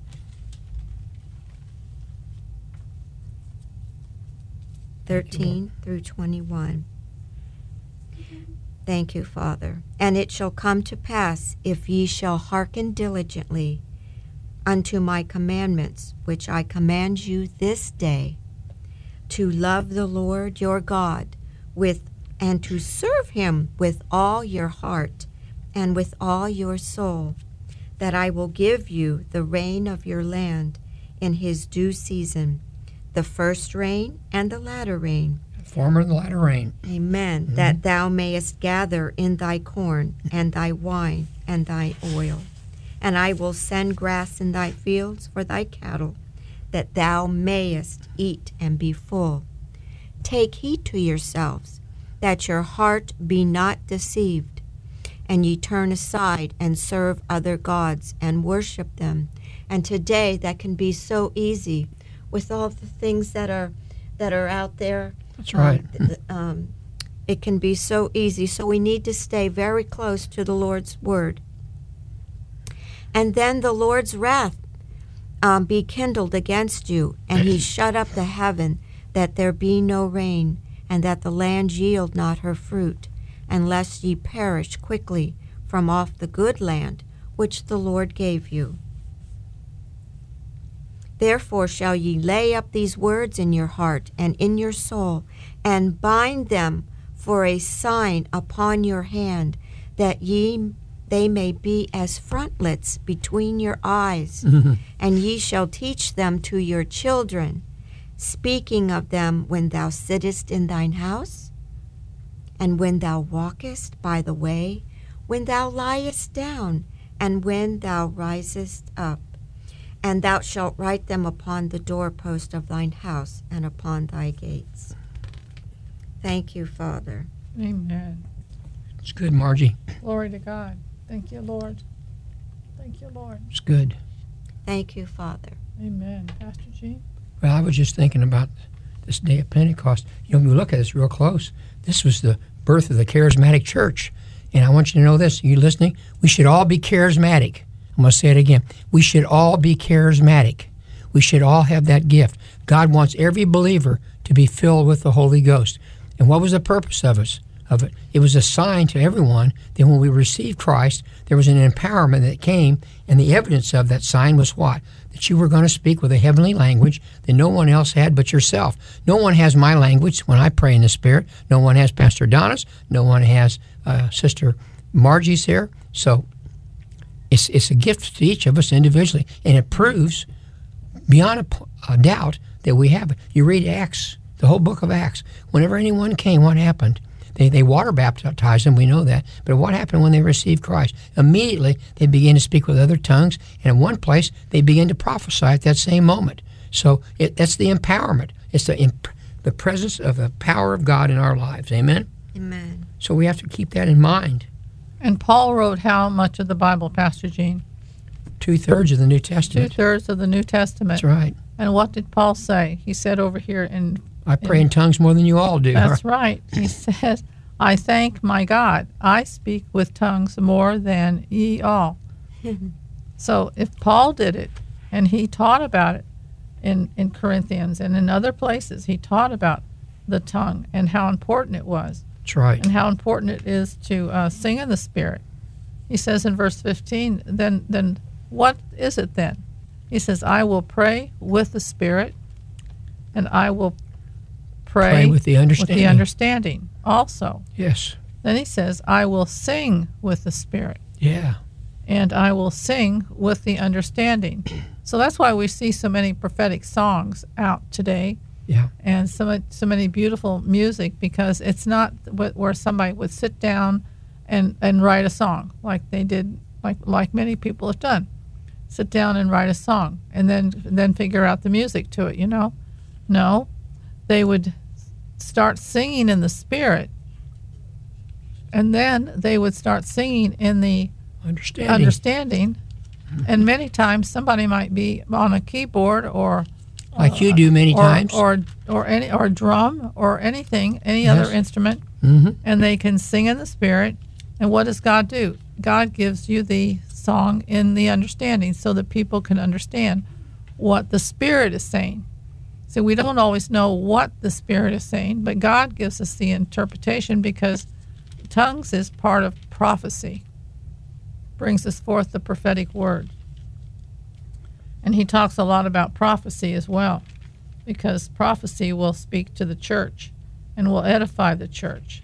through 21. Thank you, Father. And it shall come to pass, if ye shall hearken diligently unto my commandments, which I command you this day, to love the Lord your God and to serve him with all your heart and with all your soul, that I will give you the rain of your land in his due season, the first rain and the latter rain. Former and the latter rain. Amen. That thou mayest gather in thy corn and thy wine and thy oil. And I will send grass in thy fields for thy cattle, that thou mayest eat and be full. Take heed to yourselves, that your heart be not deceived, and ye turn aside and serve other gods and worship them. And today that can be so easy with all the things that are out there. That's right. It can be so easy. So we need to stay very close to the Lord's word. And then the Lord's wrath be kindled against you, and he shut up the heaven, that there be no rain, and that the land yield not her fruit, unless ye perish quickly from off the good land which the Lord gave you. Therefore shall ye lay up these words in your heart and in your soul, and bind them for a sign upon your hand, that they may be as frontlets between your eyes. And ye shall teach them to your children, speaking of them when thou sittest in thine house, and when thou walkest by the way, when thou liest down, and when thou risest up. And thou shalt write them upon the doorpost of thine house and upon thy gates. Thank you, Father. Amen. It's good, Margie. Glory to God. Thank you, Lord. Thank you, Lord. It's good. Thank you, Father. Amen. Pastor Gene? Well, I was just thinking about this day of Pentecost. You know, when we look at this real close, this was the birth of the charismatic church. And I want you to know this. Are you listening? We should all be charismatic. I'm going to say it again. We should all be charismatic. We should all have that gift. God wants every believer to be filled with the Holy Ghost. And what was the purpose of it? It was a sign to everyone that when we received Christ, there was an empowerment that came, and the evidence of that sign was what? That you were going to speak with a heavenly language that no one else had but yourself. No one has my language when I pray in the Spirit. No one has Pastor Donna's. No one has Sister Margie's here. So it's a gift to each of us individually, and it proves beyond a doubt that we have it. You read Acts, the whole book of Acts. Whenever anyone came, what happened? They water baptized them, we know that. But what happened when they received Christ? Immediately, they began to speak with other tongues, and in one place, they began to prophesy at that same moment. So that's the empowerment. It's the presence of the power of God in our lives. Amen? Amen. So we have to keep that in mind. And Paul wrote how much of the Bible, Pastor Gene? 2/3 of the New Testament. 2/3 of the New Testament. That's right. And what did Paul say? He said over here in... I pray in tongues more than you all do. That's right. He says, I thank my God. I speak with tongues more than ye all. So if Paul did it, and he taught about it in Corinthians and in other places, he taught about the tongue and how important it was. That's right. And how important it is to sing in the Spirit. He says in verse 15, then what is it then? He says, I will pray with the Spirit, and I will pray with the understanding. Also. Yes. Then he says, I will sing with the Spirit. Yeah. and I will sing with the understanding. So that's why we see so many prophetic songs out today. Yeah. And so many beautiful music, because it's not where somebody would sit down and write a song like they did, like many people have done. Sit down and write a song and then figure out the music to it, No, they would start singing in the Spirit, and then they would start singing in the understanding. And many times somebody might be on a keyboard or like you do many times, or drum or anything, any other instrument, and they can sing in the Spirit. And what does God do? God gives you the song in the understanding so that people can understand what the Spirit is saying. So we don't always know what the Spirit is saying, but God gives us the interpretation, because tongues is part of prophecy, brings us forth the prophetic word. And he talks a lot about prophecy as well, because prophecy will speak to the church and will edify the church.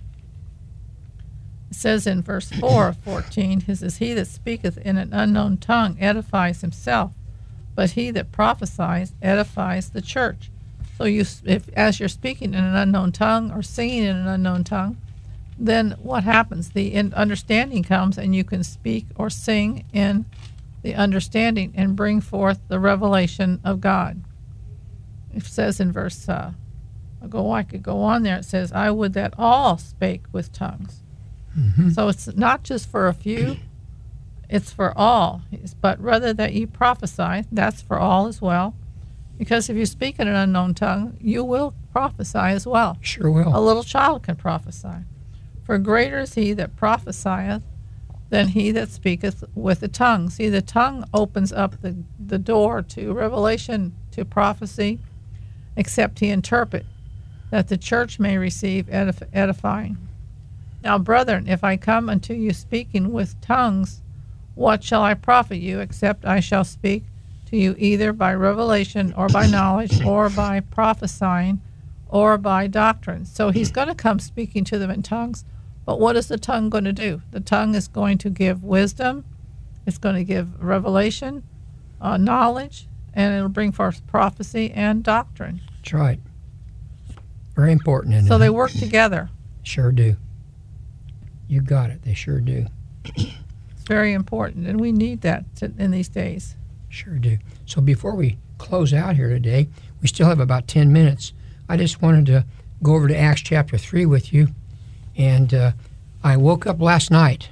It says in verse 4 of 14, he says, "He that speaketh in an unknown tongue edifies himself, but he that prophesies edifies the church." So as you're speaking in an unknown tongue or singing in an unknown tongue, then what happens? The understanding comes, and you can speak or sing in the understanding and bring forth the revelation of God. It says in verse, I could go on there. It says, "I would that all spake with tongues." So it's not just for a few, it's for all. But rather that ye prophesy, that's for all as well. Because if you speak in an unknown tongue, you will prophesy as well. Sure will. A little child can prophesy. For greater is he that prophesieth than he that speaketh with the tongue. See, the tongue opens up the door to revelation, to prophecy, except he interpret, that the church may receive edifying. Now, brethren, if I come unto you speaking with tongues, what shall I profit you, except I shall speak to you either by revelation or by knowledge or by prophesying or by doctrine? So he's going to come speaking to them in tongues. But what is the tongue going to do? The tongue is going to give wisdom, it's going to give revelation, knowledge, and it'll bring forth prophecy and doctrine. That's right. Very important, isn't it? So they work together. Sure do. You got it. They sure do. It's very important, and we need that in these days. Sure do. So before we close out here today, we still have about 10 minutes. I just wanted to go over to Acts chapter 3 with you. And I woke up last night,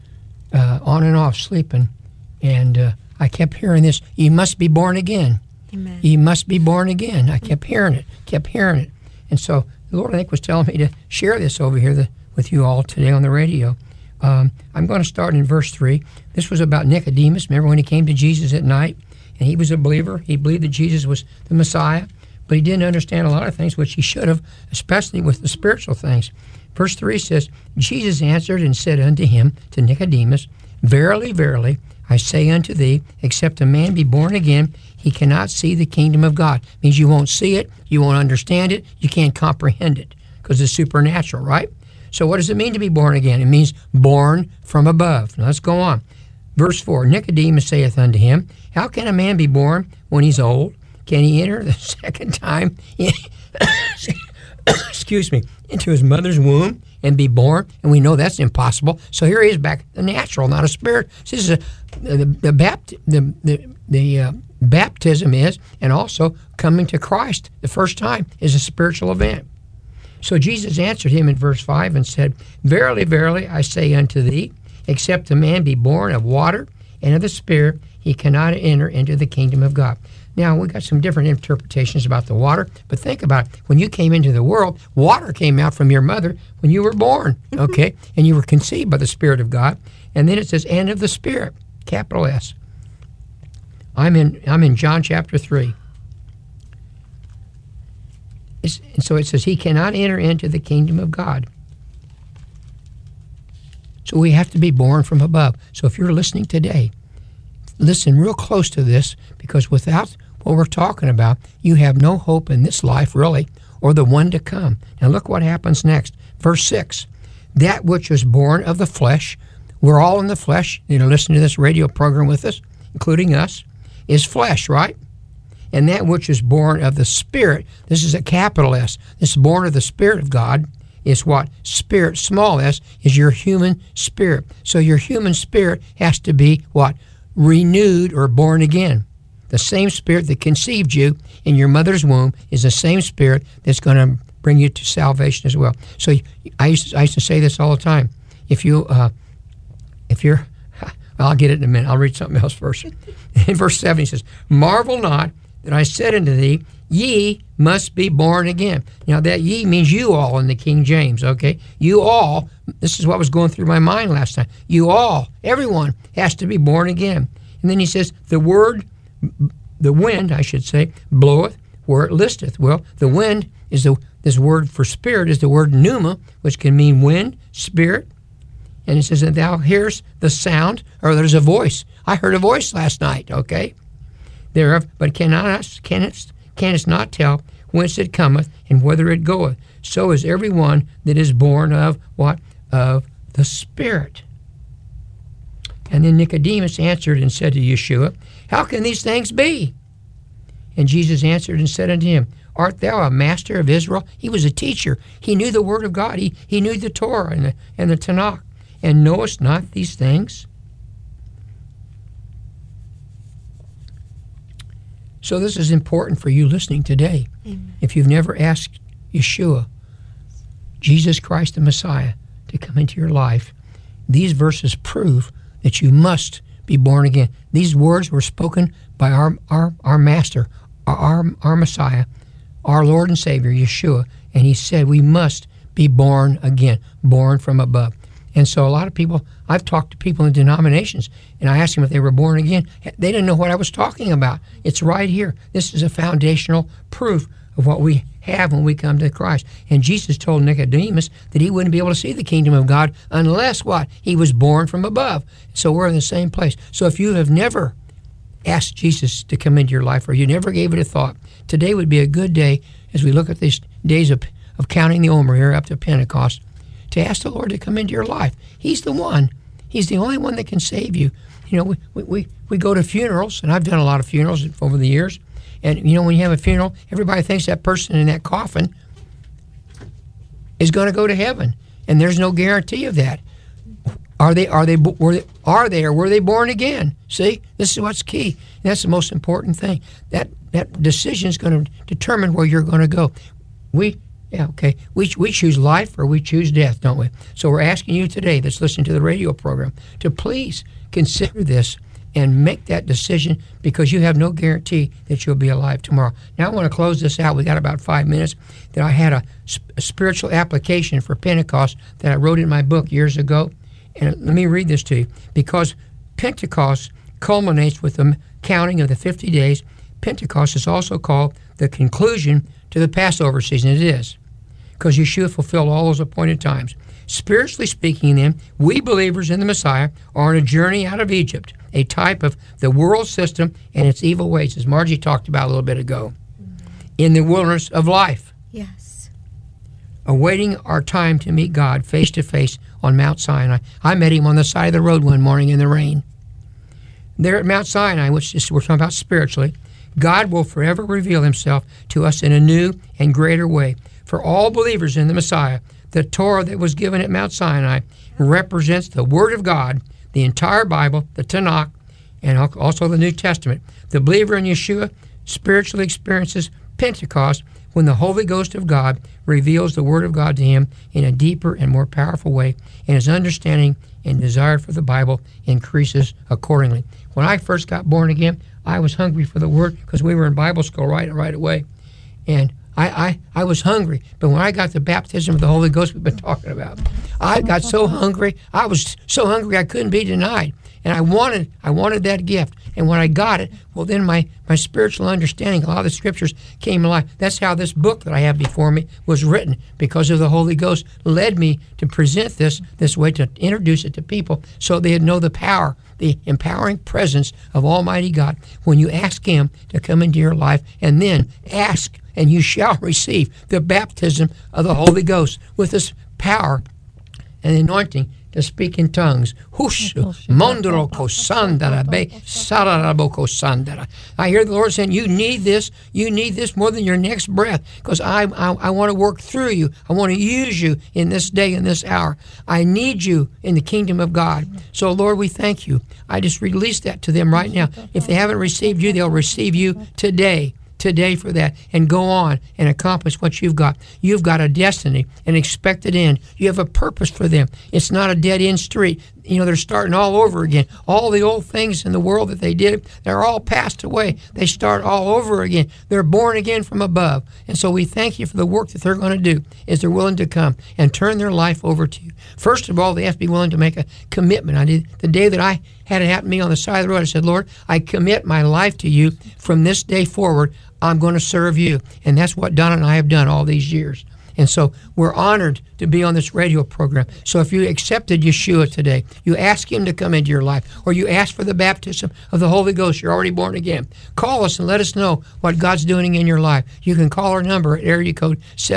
on and off sleeping, and I kept hearing this, "You must be born again." Amen. You must be born again. I kept hearing it. And so the Lord, I think, was telling me to share this over here with you all today on the radio. I'm going to start in verse 3. This was about Nicodemus. Remember when he came to Jesus at night, and he was a believer. He believed that Jesus was the Messiah, but he didn't understand a lot of things, which he should have, especially with the spiritual things. Verse 3 says, "Jesus answered and said unto him," to Nicodemus, "Verily, verily, I say unto thee, except a man be born again, he cannot see the kingdom of God." Means you won't see it, you won't understand it, you can't comprehend it, because it's supernatural, right? So what does it mean to be born again? It means born from above. Now let's go on. Verse 4, "Nicodemus saith unto him, How can a man be born when he's old? Can he enter the second time into his mother's womb and be born?" And we know that's impossible. So here he is back, the natural, not a spirit. This is the baptism is, and also coming to Christ the first time is a spiritual event. So Jesus answered him in verse 5 and said, "Verily, verily, I say unto thee, except a man be born of water and of the Spirit, he cannot enter into the kingdom of God." Now, we got some different interpretations about the water, but think about it. When you came into the world, water came out from your mother when you were born, okay? And you were conceived by the Spirit of God. And then it says, "and of the Spirit," capital S. I'm in John chapter 3. And so it says, he cannot enter into the kingdom of God. So we have to be born from above. So if you're listening today, listen real close to this, because without what we're talking about, you have no hope in this life, really, or the one to come. Now look what happens next. Verse 6, "That which was born of the flesh, we're all in the flesh. Listening to this radio program with us, including us, is flesh, right? And that which is born of the Spirit, this is a capital S, this is born of the Spirit of God, is what? Spirit, small s, is your human spirit. So your human spirit has to be what? Renewed or born again. The same Spirit that conceived you in your mother's womb is the same Spirit that's going to bring you to salvation as well. So I used to say this all the time. If you're, I'll get it in a minute. I'll read something else first. In verse 7 he says, marvel not that I said unto thee, ye must be born again. Now that ye means you all in the King James, okay? You all, this is what was going through my mind last time. You all, everyone has to be born again. And then he says, the wind, I should say, bloweth where it listeth. Well, the wind is this word for spirit is the word pneuma, which can mean wind, spirit. And it says that thou hearest the sound, or there's a voice. I heard a voice last night, okay? Thereof, but canst not tell whence it cometh and whither it goeth. So is every one that is born of what? Of the Spirit. And then Nicodemus answered and said to Yeshua, how can these things be? And Jesus answered and said unto him, art thou a master of Israel? He was a teacher. He knew the word of God. He knew the Torah and the Tanakh. And knowest not these things? So this is important for you listening today. Amen. If you've never asked Yeshua, Jesus Christ the Messiah, to come into your life, these verses prove that you must be born again. These words were spoken by our Master, our Messiah, our Lord and Savior, Yeshua, and he said we must be born again, born from above. And so a lot of people, I've talked to people in denominations, and I asked them if they were born again. They didn't know what I was talking about. It's right here. This is a foundational proof of what we have when we come to Christ. And Jesus told Nicodemus that he wouldn't be able to see the kingdom of God unless what? He was born from above. So we're in the same place. So if you have never asked Jesus to come into your life, or you never gave it a thought, today would be a good day as we look at these days of counting the Omer here up to Pentecost, to ask the Lord to come into your life. He's the one. He's the only one that can save you. We go to funerals, and I've done a lot of funerals over the years. And, when you have a funeral, everybody thinks that person in that coffin is going to go to heaven. And there's no guarantee of that. Were they born again? See, this is what's key. And that's the most important thing. That decision is going to determine where you're going to go. We choose life or we choose death, don't we? So we're asking you today that's listening to the radio program to please consider this and make that decision, because you have no guarantee that you'll be alive tomorrow. Now I want to close this out. We got about 5 minutes. That I had a spiritual application for Pentecost that I wrote in my book years ago. And let me read this to you. Because Pentecost culminates with the counting of the 50 days, Pentecost is also called the conclusion to the Passover season. It is, because Yeshua fulfilled all those appointed times. Spiritually speaking, then, we believers in the Messiah are on a journey out of Egypt, a type of the world system and its evil ways, as Margie talked about a little bit ago, in the wilderness of life. Yes. Awaiting our time to meet God face to face on Mount Sinai. I met him on the side of the road one morning in the rain. There at Mount Sinai, which is, we're talking about spiritually, God will forever reveal himself to us in a new and greater way. For all believers in the Messiah, the Torah that was given at Mount Sinai represents the Word of God, the entire Bible, the Tanakh, and also the New Testament. The believer in Yeshua spiritually experiences Pentecost when the Holy Ghost of God reveals the Word of God to him in a deeper and more powerful way, and his understanding and desire for the Bible increases accordingly. When I first got born again, I was hungry for the Word because we were in Bible school right away. And I was hungry. But when I got the baptism of the Holy Ghost we've been talking about, I got so hungry. I was so hungry I couldn't be denied. And I wanted that gift. And when I got it, well, then my spiritual understanding, a lot of the scriptures came alive. That's how this book that I have before me was written, because of the Holy Ghost led me to present this way, to introduce it to people so they'd know the power, the empowering presence of Almighty God when you ask him to come into your life, and then ask and you shall receive the baptism of the Holy Ghost with this power and anointing to speak in tongues. Hush, mondro kosandara be sararabo kosandara. I hear the Lord saying, you need this more than your next breath, because I want to work through you. I want to use you in this day and this hour. I need you in the kingdom of God. So, Lord, we thank you. I just release that to them right now. If they haven't received you, they'll receive you today for that, and go on and accomplish what you've got. You've got a destiny, an expected end. You have a purpose for them. It's not a dead-end street. They're starting all over again. All the old things in the world that they did, they're all passed away. They start all over again. They're born again from above. And so we thank you for the work that they're going to do as they're willing to come and turn their life over to you. First of all, they have to be willing to make a commitment. The day that I had it happen to me on the side of the road, I said, Lord, I commit my life to you. From this day forward, I'm going to serve you. And that's what Donna and I have done all these years. And so we're honored to be on this radio program. So if you accepted Yeshua today, you ask him to come into your life, or you ask for the baptism of the Holy Ghost, you're already born again, call us and let us know what God's doing in your life. You can call our number at area code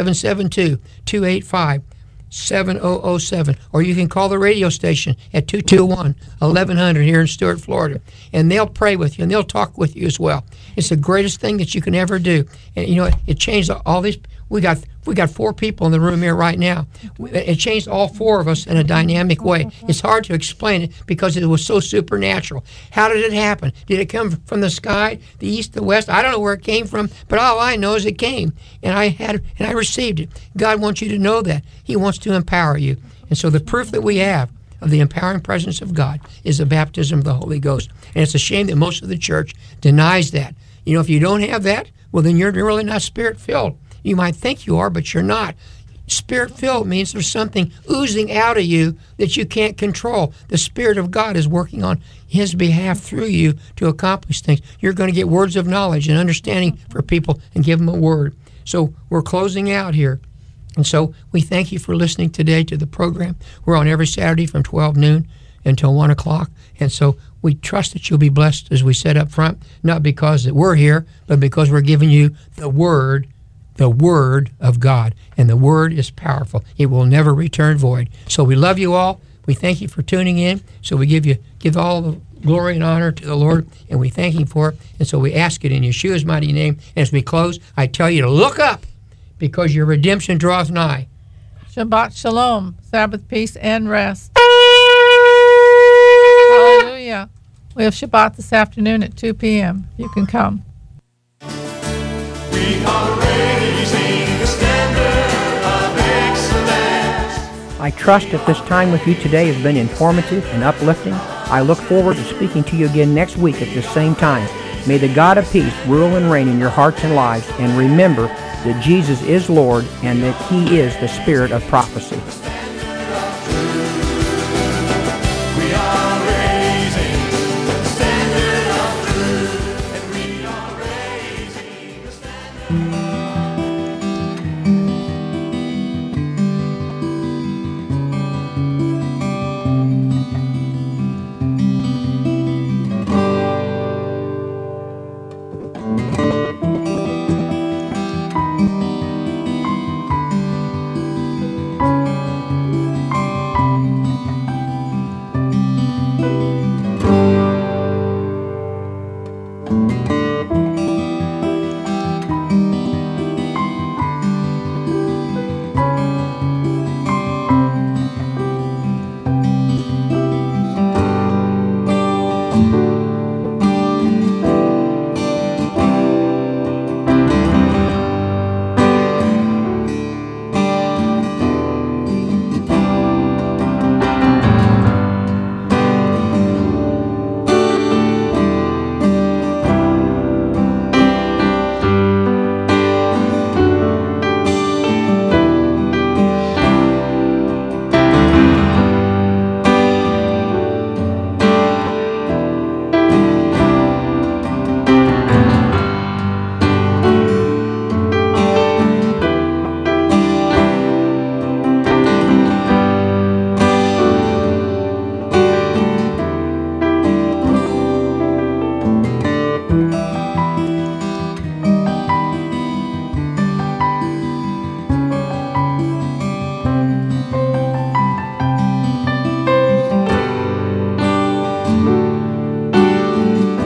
772-285-7007, or you can call the radio station at 221-1100 here in Stuart, Florida, and they'll pray with you and they'll talk with you as well. It's the greatest thing that you can ever do. And it changed all these. We got 4 people in the room here right now. It changed all 4 of us in a dynamic way. It's hard to explain it because it was so supernatural. How did it happen? Did it come from the sky, the east, the west? I don't know where it came from, but all I know is it came, and I received it. God wants you to know that. He wants to empower you. And so the proof that we have of the empowering presence of God is the baptism of the Holy Ghost. And it's a shame that most of the church denies that. If you don't have that, well, then you're really not Spirit-filled. You might think you are, but you're not. Spirit-filled means there's something oozing out of you that you can't control. The Spirit of God is working on his behalf through you to accomplish things. You're going to get words of knowledge and understanding for people and give them a word. So we're closing out here. And so we thank you for listening today to the program. We're on every Saturday from 12 noon until 1 o'clock. And so we trust that you'll be blessed, as we said up front, not because that we're here, but because we're giving you the Word of God. And the Word is powerful. It will never return void. So we love you all. We thank you for tuning in. So we give all the glory and honor to the Lord, and we thank him for it. And so we ask it in Yeshua's mighty name. And as we close, I tell you to look up, because your redemption draweth nigh. Shabbat Shalom, Sabbath peace and rest. Hallelujah. We have Shabbat this afternoon at 2 p.m. You can come. We are raising the standard of excellence. I trust that this time with you today has been informative and uplifting. I look forward to speaking to you again next week at this same time. May the God of peace rule and reign in your hearts and lives, and remember that Jesus is Lord and that he is the Spirit of prophecy.